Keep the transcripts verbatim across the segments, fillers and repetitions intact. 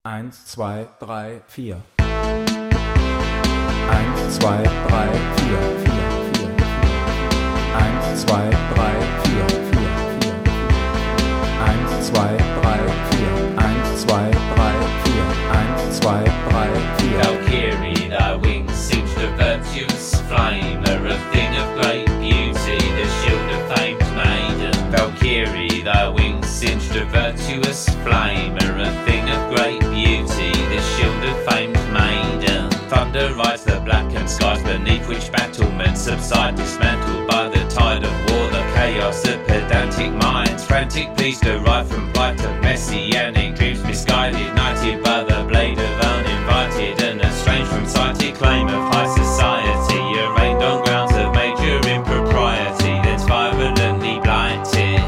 Eins, zwei, drei, vier. Eins, zwei, drei, vier, vier, vier. Eins, zwei, drei, vier, vier, vier. Eins, zwei, drei, vier. Eins, zwei, drei, vier. Eins, zwei, drei, vier. Valkyrie, thy wings singed the virtuous flame, are a thing of great beauty, the shield of famed maiden. Valkyrie, thy wings singed the virtuous flame, are a thing of great beauty, the shield of famed maiden. Thunder rides the blackened skies beneath which battlements subside, dismantled by the tide of war, the chaos of pedantic minds. Frantic pleas derived from blight of messianic dreams, misguided, ignited by the blade of uninvited and estranged from sighted claim of high society, arraigned on grounds of major impropriety, that's violently blighted.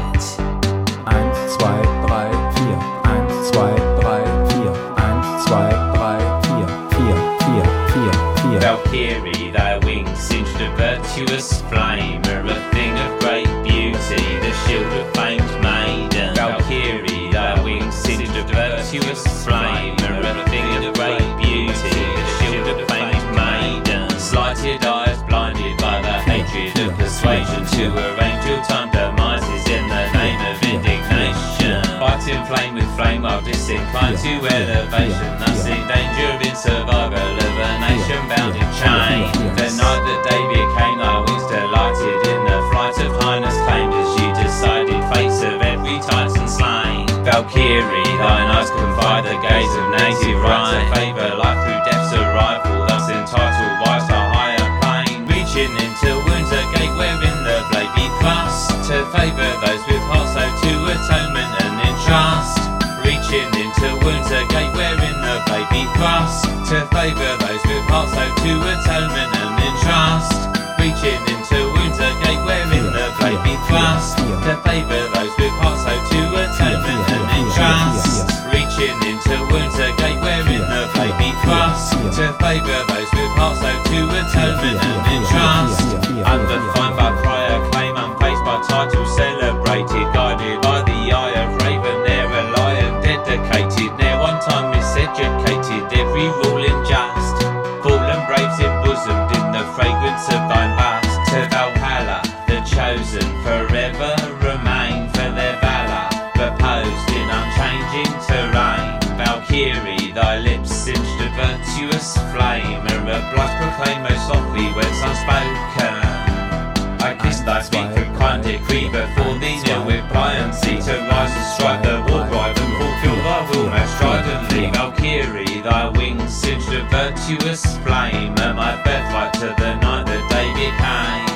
Eins, zwei, drei, vier. Eins, zwei, drei, vier. Eins, zwei, drei, vier. Vier, vier, vier, vier. Valkyrie, thy wings singed a virtuous flame, are a thing of great beauty, the shield of famed maiden. Valkyrie, thy wings singed a virtuous flame, are a thing of great beauty, the shield of famed maiden. Slighted eyes blinded by the hatred of persuasion to arrange ill-timed demises in the name of indignation. Fighting flame with flame while disinclined to elevation, thus in danger in survival of a nation bound in chains. The night that day became thy wings delighted in the flight of highness claimed as you decided fates of every titan slain. Valkyrie, thine eyes confide the gaze of native right to favour life through death's arrival, thus entitled wise to higher plane. Reaching into wounds a gate wherein the blade be thrust, to favour those with hearts so to atonement and entrust. Reaching into wounds a gate wherein the blade be thrust, to favour those with hearts so to atonement and entrust. Reaching into wounds a gate wherein the blade be thrust, to favour those with hearts so to atonement and entrust. Reaching into wounds a gate wherein the blade be thrust, to favour those with hearts so to atonement and entrust. Undefined by prior claim, unfaced by title, celebrated, guided by the eye of raven, ne'er a lion dedicated, ne'er one time miseducated, every rule unjust. Fallen braves embosomed in the fragrance of thine bust, to Valhalla, the chosen forever remain for their valour, reposed in unchanging terrain. Valkyrie, thy lips singed a virtuous flame, and a blush proclaim most softly when unspoken. I kiss thy feet from kind decree before thee, kneel with pliancy to rise and strike the war bride and fulfill thy will most stridently. Valkyrie, thy wings singed a virtuous flame, and my birthright to the night that day became.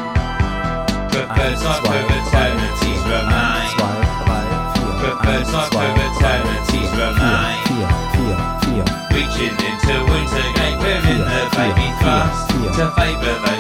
Preferred type of eternities remain. Preferred type of eternities remain. Reaching into winter gate wherein the baby thrust, to favour